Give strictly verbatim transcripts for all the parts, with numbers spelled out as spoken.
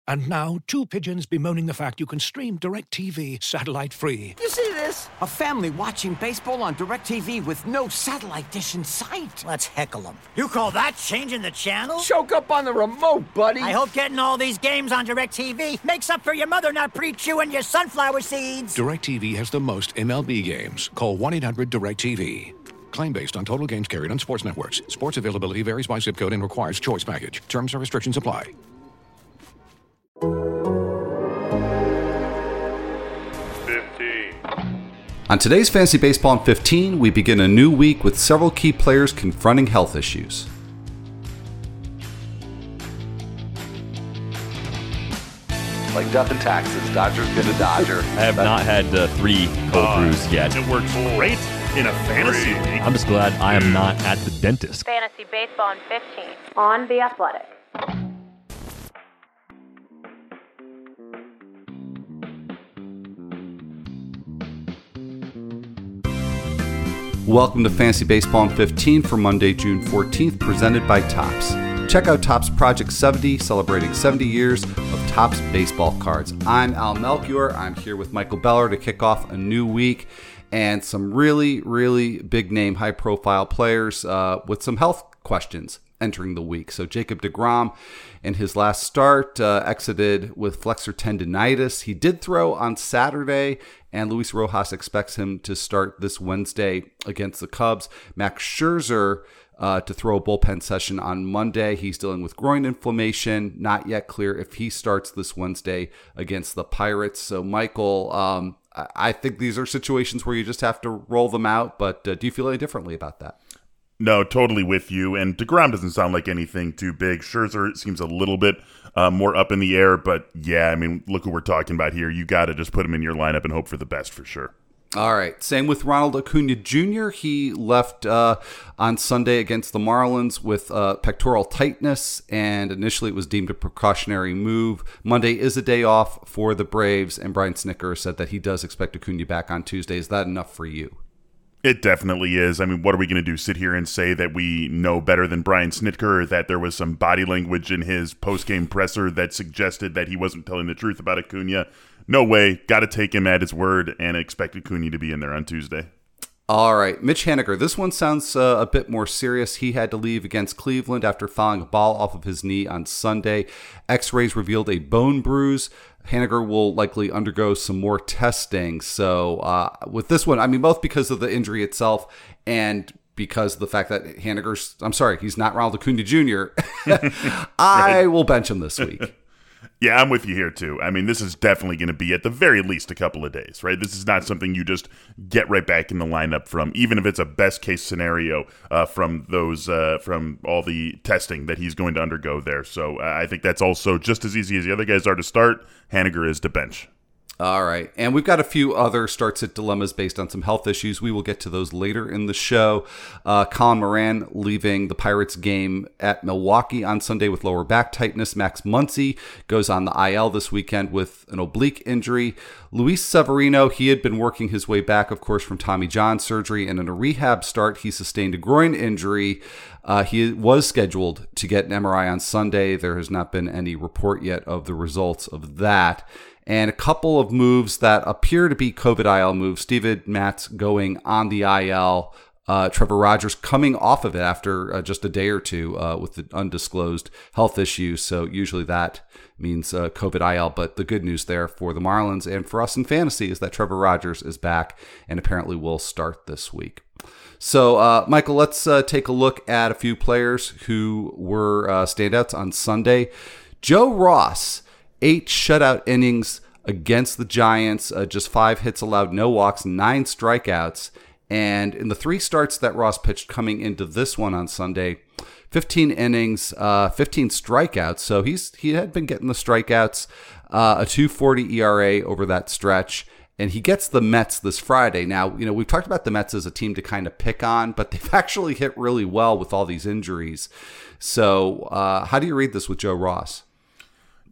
And now, two pigeons bemoaning the fact you can stream DirecTV satellite-free. You see this? A family watching baseball on DirecTV with no satellite dish in sight. Let's heckle them. You call that changing the channel? Choke up on the remote, buddy. I hope getting all these games on DirecTV makes up for your mother not pre-chewing your sunflower seeds. DirecTV has the most M L B games. Call one eight hundred DirecTV. Claim based on total games carried on sports networks. Sports availability varies by zip code and requires choice package. Terms and restrictions apply. fifteen. On today's Fantasy Baseball in fifteen, we begin a new week with several key players confronting health issues. Like death and taxes, Dodger's been a Dodger. I have not had uh, three cold Uh, brews yet. It works great in a fantasy league. I'm just glad I am not at the dentist. Fantasy Baseball in fifteen on The Athletic. Welcome to Fantasy Baseball in fifteen for Monday, June fourteenth, presented by Topps. Check out Topps Project seventy, celebrating seventy years of Topps baseball cards. I'm Al Melchior. I'm here with Michael Beller to kick off a new week and some really, really big-name, high-profile players uh, with some health questions entering the week. So Jacob deGrom, in his last start, uh, exited with flexor tendinitis. He did throw on Saturday, and Luis Rojas expects him to start this Wednesday against the Cubs. Max Scherzer uh, to throw a bullpen session on Monday. He's dealing with groin inflammation. Not yet clear if he starts this Wednesday against the Pirates. So, Michael, um, I think these are situations where you just have to roll them out, but uh, do you feel any differently about that? No, totally with you. And DeGrom doesn't sound like anything too big. Scherzer seems a little bit uh, more up in the air. But yeah, I mean, look who we're talking about here. You got to just put him in your lineup and hope for the best for sure. All right. Same with Ronald Acuna Junior He left uh, on Sunday against the Marlins with uh, pectoral tightness, and initially it was deemed a precautionary move. Monday is a day off for the Braves, and Brian Snitker said that he does expect Acuna back on Tuesday. Is that enough for you? It definitely is. I mean, what are we going to do? Sit here and say that we know better than Brian Snitker, or that there was some body language in his post-game presser that suggested that he wasn't telling the truth about Acuna? No way. Got to take him at his word and expect Acuna to be in there on Tuesday. All right, Mitch Haniger. This one sounds uh, a bit more serious. He had to leave against Cleveland after fouling a ball off of his knee on Sunday. X-rays revealed a bone bruise. Haniger will likely undergo some more testing. So uh, with this one, I mean, both because of the injury itself and because of the fact that Haniger's, I'm sorry, he's not Ronald Acuna Junior I will bench him this week. Yeah, I'm with you here, too. I mean, this is definitely going to be at the very least a couple of days, right? This is not something you just get right back in the lineup from, even if it's a best-case scenario uh, from those, uh, from all the testing that he's going to undergo there. So uh, I think that's also just as easy as the other guys are to start. Haniger is to bench. All right. And we've got a few other starts at dilemmas based on some health issues. We will get to those later in the show. Uh, Colin Moran leaving the Pirates game at Milwaukee on Sunday with lower back tightness. Max Muncy goes on the I L this weekend with an oblique injury. Luis Severino, he had been working his way back, of course, from Tommy John surgery. And in a rehab start, he sustained a groin injury. Uh, he was scheduled to get an M R I on Sunday. There has not been any report yet of the results of that. And a couple of moves that appear to be COVID I L moves. Steven Matz going on the I L. Uh, Trevor Rogers coming off of it after uh, just a day or two uh, with the undisclosed health issue. So usually that means uh, COVID I L. But the good news there for the Marlins and for us in fantasy is that Trevor Rogers is back and apparently will start this week. So, uh, Michael, let's uh, take a look at a few players who were uh, standouts on Sunday. Joe Ross, eight shutout innings against the Giants, uh, just five hits allowed, no walks, nine strikeouts. And in the three starts that Ross pitched coming into this one on Sunday, fifteen innings, uh, fifteen strikeouts. So he's he had been getting the strikeouts, uh, a two forty E R A over that stretch. And he gets the Mets this Friday. Now, you know, we've talked about the Mets as a team to kind of pick on, but they've actually hit really well with all these injuries. So uh, how do you read this with Joe Ross?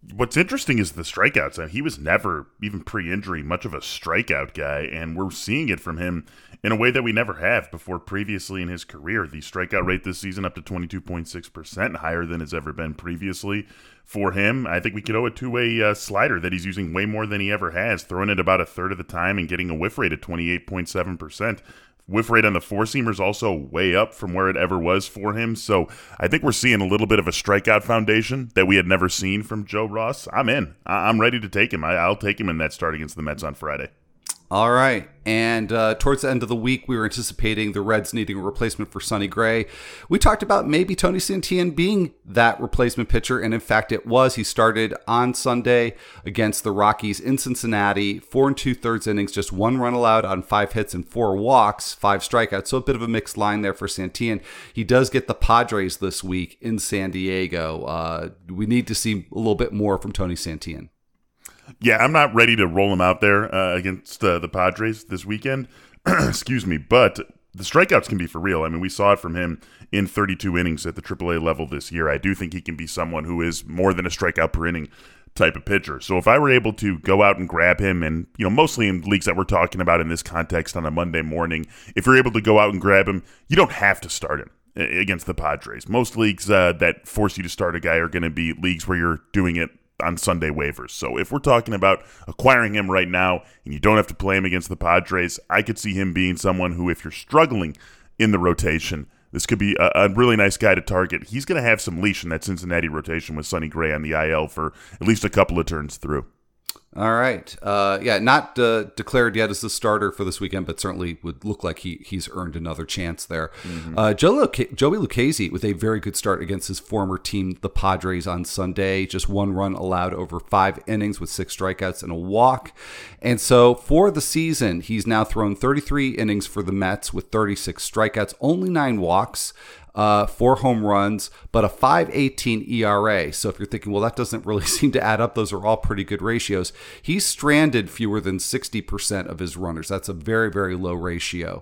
What's interesting is the strikeouts. And he was never, even pre-injury, much of a strikeout guy, and we're seeing it from him in a way that we never have before previously in his career. The strikeout rate this season up to twenty-two point six percent, higher than it's ever been previously for him. I think we could owe it to a uh, slider that he's using way more than he ever has, throwing it about a third of the time and getting a whiff rate at twenty-eight point seven percent. Whiff rate on the four-seamer is also way up from where it ever was for him. So I think we're seeing a little bit of a strikeout foundation that we had never seen from Joe Ross. I'm in. I'm ready to take him. I'll take him in that start against the Mets on Friday. All right. And uh, towards the end of the week, we were anticipating the Reds needing a replacement for Sonny Gray. We talked about maybe Tony Santillan being that replacement pitcher, and in fact it was. He started on Sunday against the Rockies in Cincinnati, four and two-thirds innings, just one run allowed on five hits and four walks, five strikeouts, so a bit of a mixed line there for Santillan. He does get the Padres this week in San Diego. Uh, we need to see a little bit more from Tony Santillan. Yeah, I'm not ready to roll him out there uh, against uh, the Padres this weekend. Excuse me, but the strikeouts can be for real. I mean, we saw it from him in thirty-two innings at the triple A level this year. I do think he can be someone who is more than a strikeout per inning type of pitcher. So if I were able to go out and grab him, and you know, mostly in leagues that we're talking about in this context on a Monday morning, if you're able to go out and grab him, you don't have to start him against the Padres. Most leagues uh, that force you to start a guy are going to be leagues where you're doing it on Sunday waivers. So if we're talking about acquiring him right now and you don't have to play him against the Padres, I could see him being someone who, if you're struggling in the rotation, this could be a, a really nice guy to target. He's going to have some leash in that Cincinnati rotation with Sonny Gray on the I L for at least a couple of turns through. All right. Uh, yeah, not uh, declared yet as the starter for this weekend, but certainly would look like he he's earned another chance there. Mm-hmm. Uh, Joe Luca- Joey Lucchesi with a very good start against his former team, the Padres, on Sunday. Just one run allowed over five innings with six strikeouts and a walk. And so for the season, he's now thrown thirty-three innings for the Mets with thirty-six strikeouts, only nine walks. Uh, four home runs, but a five eighteen E R A. So if you're thinking, well, that doesn't really seem to add up, those are all pretty good ratios. He's stranded fewer than sixty percent of his runners. That's a very, very low ratio.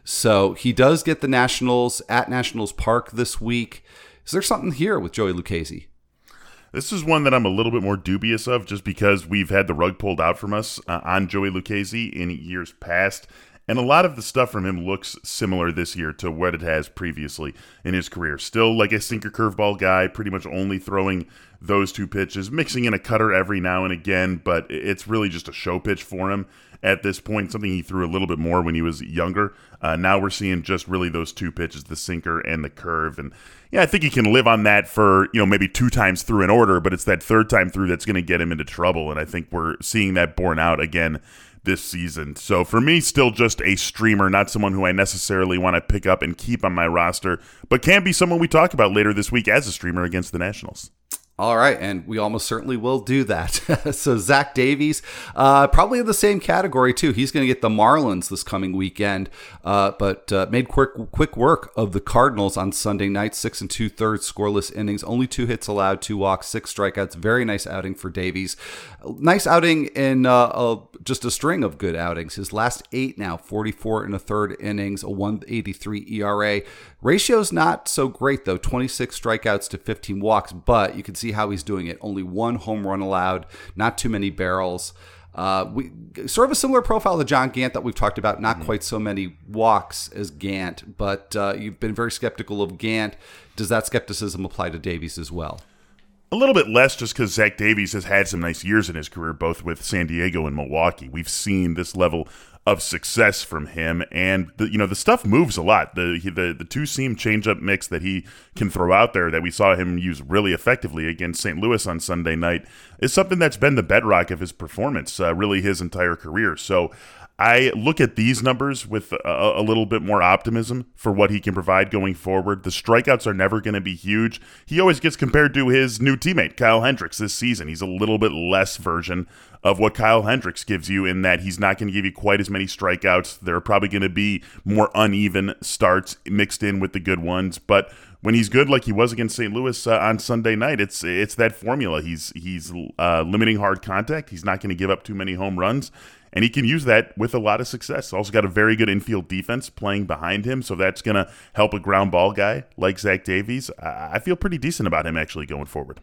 So he does get the Nationals at Nationals Park this week. Is there something here with Joey Lucchesi? This is one that I'm a little bit more dubious of, just because we've had the rug pulled out from us uh, on Joey Lucchesi in years past. And a lot of the stuff from him looks similar this year to what it has previously in his career. Still like a sinker curveball guy, pretty much only throwing those two pitches, mixing in a cutter every now and again, but it's really just a show pitch for him at this point, something he threw a little bit more when he was younger. Uh, now we're seeing just really those two pitches, the sinker and the curve. And yeah, I think he can live on that for, you know, maybe two times through an order, but it's that third time through that's going to get him into trouble. And I think we're seeing that borne out again this season. So for me, still just a streamer, not someone who I necessarily want to pick up and keep on my roster, but can be someone we talk about later this week as a streamer against the Nationals. All right, and we almost certainly will do that. So Zach Davies, uh, probably in the same category too. He's going to get the Marlins this coming weekend, uh, but uh, made quick quick work of the Cardinals on Sunday night. Six and two thirds scoreless innings, only two hits allowed, two walks, six strikeouts. Very nice outing for Davies. Nice outing in uh, a, just a string of good outings. His last eight now, forty-four and a third innings, a one eighty-three E R A. Ratio's not so great though, twenty-six strikeouts to fifteen walks, but you can see how he's doing it. Only one home run allowed, not too many barrels. Uh, we sort of a similar profile to John Gant that we've talked about, not mm-hmm. quite so many walks as Gant, but uh, you've been very skeptical of Gant. Does that skepticism apply to Davies as well? A little bit less, just because Zach Davies has had some nice years in his career, both with San Diego and Milwaukee. We've seen this level of success from him, and the, you know the stuff moves a lot. The the the two seam changeup mix that he can throw out there, that we saw him use really effectively against Saint Louis on Sunday night, is something that's been the bedrock of his performance, uh, really his entire career. So I look at these numbers with a, a little bit more optimism for what he can provide going forward. The strikeouts are never going to be huge. He always gets compared to his new teammate, Kyle Hendricks, this season. He's a little bit less version of what Kyle Hendricks gives you, in that he's not going to give you quite as many strikeouts. There are probably going to be more uneven starts mixed in with the good ones, but when he's good, like he was against Saint Louis uh, on Sunday night, it's it's that formula. He's he's uh, limiting hard contact. He's not going to give up too many home runs, and he can use that with a lot of success. Also got a very good infield defense playing behind him, so that's going to help a ground ball guy like Zach Davies. I feel pretty decent about him actually going forward.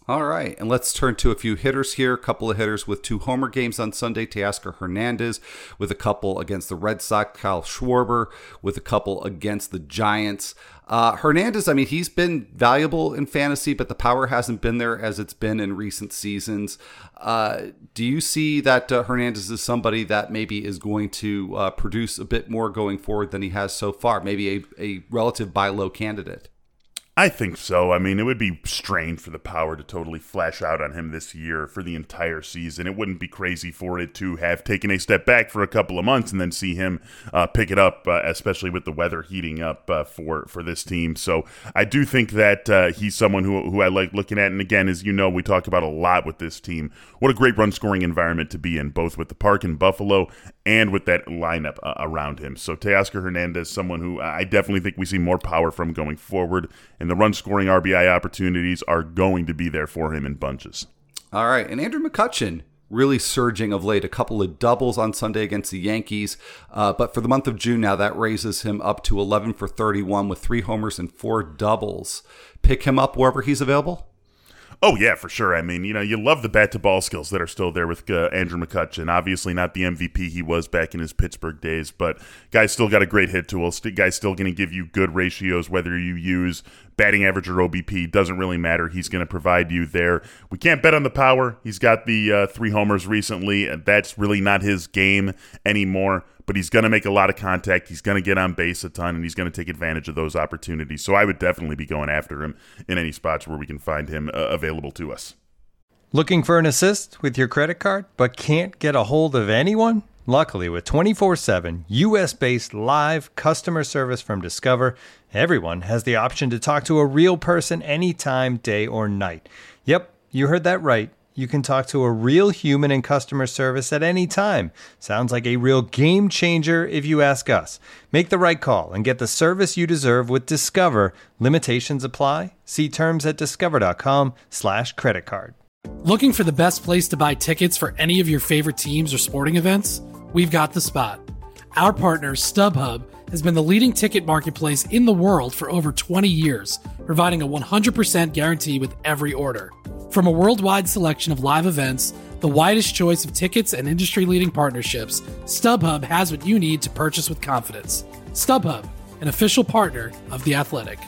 All right, and let's turn to a few hitters here. A couple of hitters with two homer games on Sunday. Teoscar Hernandez with a couple against the Red Sox. Kyle Schwarber with a couple against the Giants. Uh, Hernandez, I mean, he's been valuable in fantasy, but the power hasn't been there as it's been in recent seasons. Uh, do you see that uh, Hernandez is somebody that maybe is going to uh, produce a bit more going forward than he has so far? Maybe a, a relative buy low candidate? I think so. I mean, it would be strange for the power to totally flash out on him this year for the entire season. It wouldn't be crazy for it to have taken a step back for a couple of months and then see him uh, pick it up, uh, especially with the weather heating up uh, for, for this team. So I do think that uh, he's someone who, who I like looking at. And again, as you know, we talk about a lot with this team. What a great run-scoring environment to be in, both with the park in Buffalo and with that lineup uh, around him. So Teoscar Hernandez, someone who I definitely think we see more power from going forward, and the run-scoring R B I opportunities are going to be there for him in bunches. All right, and Andrew McCutchen really surging of late. A couple of doubles on Sunday against the Yankees, uh, but for the month of June now, that raises him up to eleven for thirty-one with three homers and four doubles. Pick him up wherever he's available? Oh, yeah, for sure. I mean, you know, you love the bat-to-ball skills that are still there with uh, Andrew McCutchen. Obviously not the M V P he was back in his Pittsburgh days, but guy's still got a great hit tool. St- guy's still going to give you good ratios, whether you use batting average or O B P. Doesn't really matter. He's going to provide you there. We can't bet on the power. He's got the uh, three homers recently, and that's really not his game anymore. But he's going to make a lot of contact. He's going to get on base a ton, and he's going to take advantage of those opportunities. So I would definitely be going after him in any spots where we can find him uh, available to us. Looking for an assist with your credit card, but can't get a hold of anyone? Luckily, with twenty-four seven U S-based live customer service from Discover, everyone has the option to talk to a real person anytime, day or night. Yep, you heard that right. You can talk to a real human in customer service at any time. Sounds like a real game changer if you ask us. Make the right call and get the service you deserve with Discover. Limitations apply. See terms at discover.com slash credit card. Looking for the best place to buy tickets for any of your favorite teams or sporting events? We've got the spot. Our partner, StubHub, has been the leading ticket marketplace in the world for over twenty years, providing a one hundred percent guarantee with every order. From a worldwide selection of live events, the widest choice of tickets, and industry-leading partnerships, StubHub has what you need to purchase with confidence. StubHub, an official partner of The Athletic.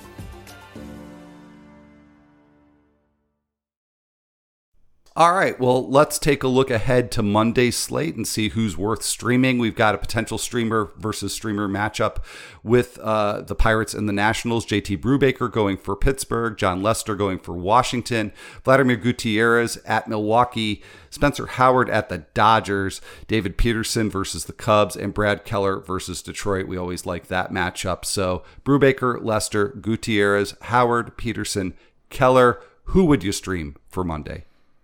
All right, well, let's take a look ahead to Monday's slate and see who's worth streaming. We've got a potential streamer versus streamer matchup with uh, the Pirates and the Nationals. J T Brubaker going for Pittsburgh, John Lester going for Washington, Vladimir Gutierrez at Milwaukee, Spencer Howard at the Dodgers, David Peterson versus the Cubs, and Brad Keller versus Detroit. We always like that matchup. So Brubaker, Lester, Gutierrez, Howard, Peterson, Keller. Who would you stream for Monday?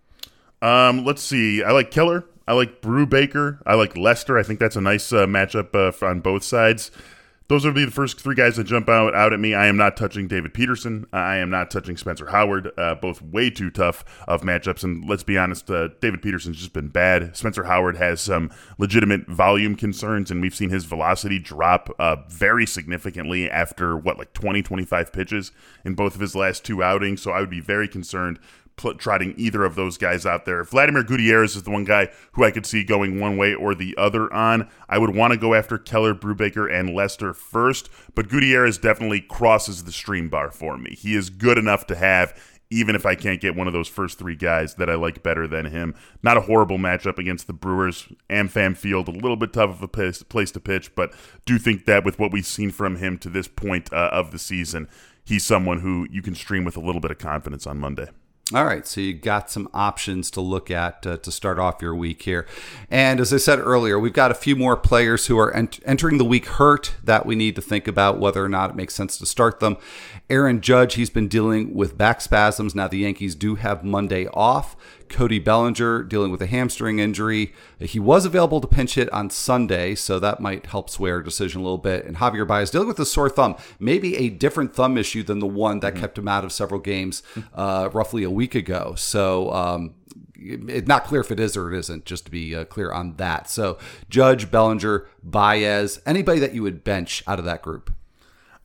Um, let's see. I like Keller. I like Brubaker. I like Lester. I think that's a nice uh, matchup uh, on both sides. Those would be the first three guys that jump out, out at me. I am not touching David Peterson. I am not touching Spencer Howard. Uh, both way too tough of matchups. And let's be honest, uh, David Peterson's just been bad. Spencer Howard has some legitimate volume concerns, and we've seen his velocity drop uh, very significantly after, what, like twenty, twenty-five pitches in both of his last two outings. So I would be very concerned trotting either of those guys out there. Vladimir Gutierrez is the one guy who I could see going one way or the other on. I would want to go after Keller, Brubaker, and Lester first, but Gutierrez definitely crosses the stream bar for me. He is good enough to have, even if I can't get one of those first three guys that I like better than him. Not a horrible matchup against the Brewers. AmFam Field, a little bit tough of a place to pitch, but do think that with what we've seen from him to this point uh, of the season, he's someone who you can stream with a little bit of confidence on Monday. All right, so you got some options to look at uh, to start off your week here. And as I said earlier, we've got a few more players who are ent- entering the week hurt that we need to think about whether or not it makes sense to start them. Aaron Judge, he's been dealing with back spasms. Now the Yankees do have Monday off. Cody Bellinger dealing with a hamstring injury. He was available to pinch hit on Sunday, so that might help sway our decision a little bit. And Javier Baez dealing with a sore thumb, maybe a different thumb issue than the one that mm-hmm. kept him out of several games uh, roughly a week ago. So um, it's not clear if it is or it isn't, just to be uh, clear on that. So Judge, Bellinger, Baez, anybody that you would bench out of that group?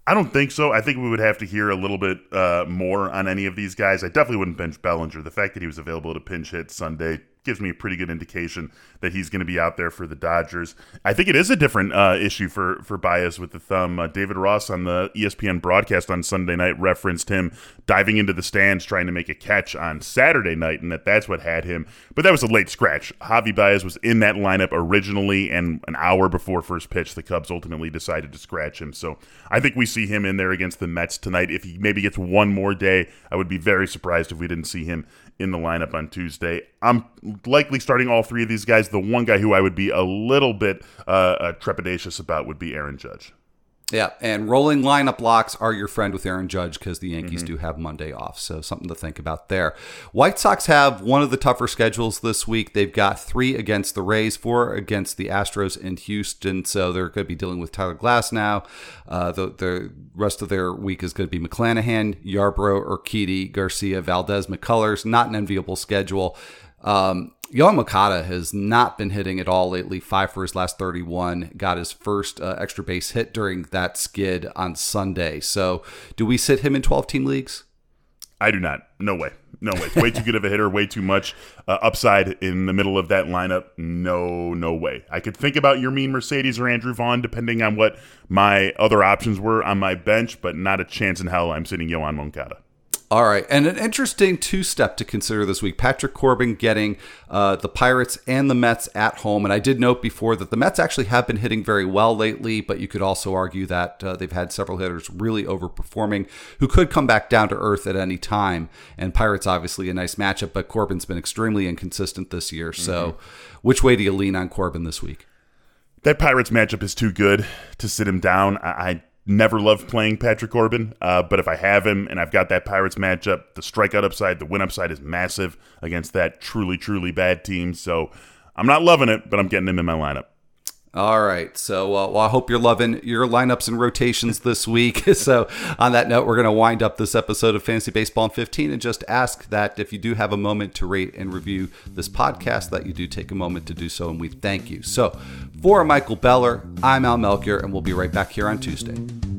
I don't think so. I think we would have to hear a little bit uh, more on any of these guys. I definitely wouldn't bench Bellinger. The fact that he was available to pinch hit Sunday gives me a pretty good indication that he's going to be out there for the Dodgers. I think it is a different uh, issue for, for Baez with the thumb. Uh, David Ross on the E S P N broadcast on Sunday night referenced him diving into the stands trying to make a catch on Saturday night, and that that's what had him. But that was a late scratch. Javi Baez was in that lineup originally, and an hour before first pitch, the Cubs ultimately decided to scratch him. So I think we see him in there against the Mets tonight. If he maybe gets one more day, I would be very surprised if we didn't see him in the lineup on Tuesday. I'm likely starting all three of these guys. The one guy who I would be a little bit uh, uh, trepidatious about would be Aaron Judge. Yeah, and rolling lineup locks are your friend with Aaron Judge because the Yankees Mm-hmm. do have Monday off, so something to think about there. White Sox have one of the tougher schedules this week. They've got three against the Rays, four against the Astros in Houston, so they're going to be dealing with Tyler Glass now. Uh, the, the rest of their week is going to be McClanahan, Yarbrough, Urquidy, Garcia, Valdez, McCullers. Not an enviable schedule. Um, Yohan Moncada has not been hitting at all lately. Five for his last thirty-one. Got his first uh, extra base hit during that skid on Sunday. So do we sit him in twelve-team leagues? I do not. No way. No way. Way too good of a hitter. Way too much uh, upside in the middle of that lineup. No, no way. I could think about Yermin Mercedes or Andrew Vaughn depending on what my other options were on my bench, but not a chance in hell I'm sitting Yohan Moncada. All right, and an interesting two-step to consider this week. Patrick Corbin getting uh, the Pirates and the Mets at home. And I did note before that the Mets actually have been hitting very well lately, but you could also argue that uh, they've had several hitters really overperforming who could come back down to earth at any time. And Pirates, obviously, a nice matchup, but Corbin's been extremely inconsistent this year. So mm-hmm. which way do you lean on Corbin this week? That Pirates matchup is too good to sit him down. I... I never loved playing Patrick Corbin, uh, but if I have him and I've got that Pirates matchup, the strikeout upside, the win upside is massive against that truly, truly bad team. So I'm not loving it, but I'm getting him in my lineup. All right. So uh, well, I hope you're loving your lineups and rotations this week. So on that note, we're going to wind up this episode of Fantasy Baseball in fifteen and just ask that if you do have a moment to rate and review this podcast, that you do take a moment to do so, and we thank you. So for Michael Beller, I'm Al Melchior, and we'll be right back here on Tuesday.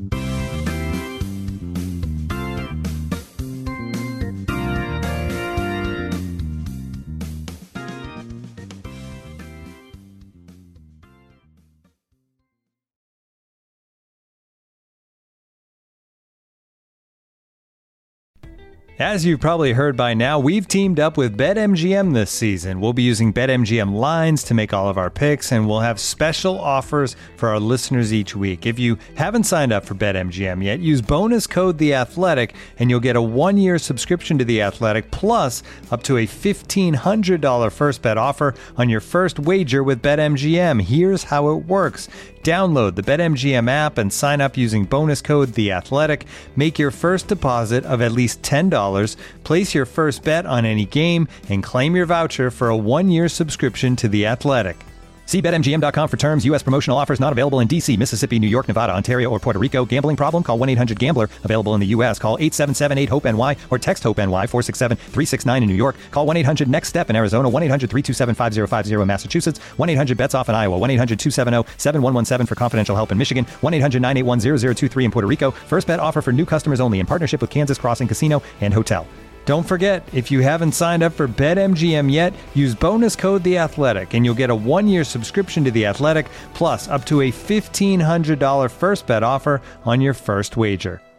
As you've probably heard by now, we've teamed up with BetMGM this season. We'll be using BetMGM lines to make all of our picks, and we'll have special offers for our listeners each week. If you haven't signed up for BetMGM yet, use bonus code The Athletic, and you'll get a one-year subscription to The Athletic, plus up to a fifteen hundred dollars first bet offer on your first wager with BetMGM. Here's how it works. Download the BetMGM app and sign up using bonus code The Athletic. Make your first deposit of at least ten dollars. Place your first bet on any game and claim your voucher for a one-year subscription to The Athletic. See Bet M G M dot com for terms. U S promotional offers not available in D C, Mississippi, New York, Nevada, Ontario, or Puerto Rico. Gambling problem? Call one eight hundred gambler. Available in the U S. Call eight seven seven eight hope N Y or text HOPE-NY four six seven three six nine in New York. Call one eight hundred next step in Arizona. one eight hundred three two seven five zero five zero in Massachusetts. one eight hundred bets off in Iowa. one eight hundred two seven zero seven one one seven for confidential help in Michigan. one eight hundred nine eight one zero zero two three in Puerto Rico. First bet offer for new customers only in partnership with Kansas Crossing Casino and Hotel. Don't forget, if you haven't signed up for BetMGM yet, use bonus code The Athletic, and you'll get a one-year subscription to The Athletic, plus up to a fifteen hundred dollars first bet offer on your first wager.